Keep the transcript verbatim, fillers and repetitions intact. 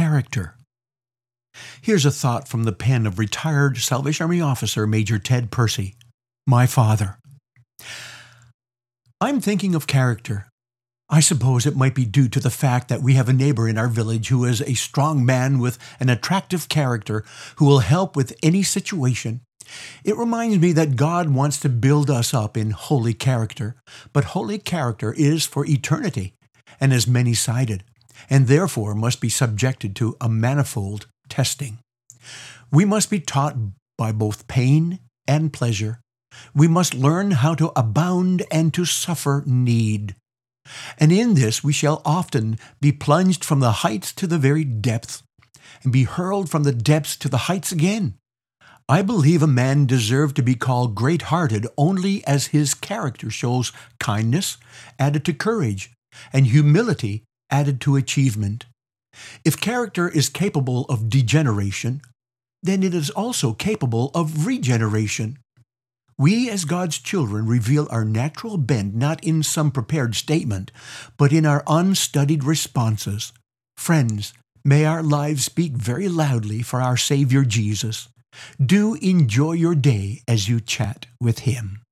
character. Here's a thought from the pen of retired Salvation Army officer Major Ted Percy, my father. I'm thinking of character. I suppose it might be due to the fact that we have a neighbor in our village who is a strong man with an attractive character who will help with any situation. It reminds me that God wants to build us up in holy character, but holy character is for eternity and is many-sided, and therefore must be subjected to a manifold testing. We must be taught by both pain and pleasure. We must learn how to abound and to suffer need. And in this we shall often be plunged from the heights to the very depths, and be hurled from the depths to the heights again. I believe a man deserves to be called great-hearted only as his character shows kindness added to courage, and humility added to achievement. If character is capable of degeneration, then it is also capable of regeneration. We as God's children reveal our natural bent not in some prepared statement, but in our unstudied responses. Friends, may our lives speak very loudly for our Savior Jesus. Do enjoy your day as you chat with Him.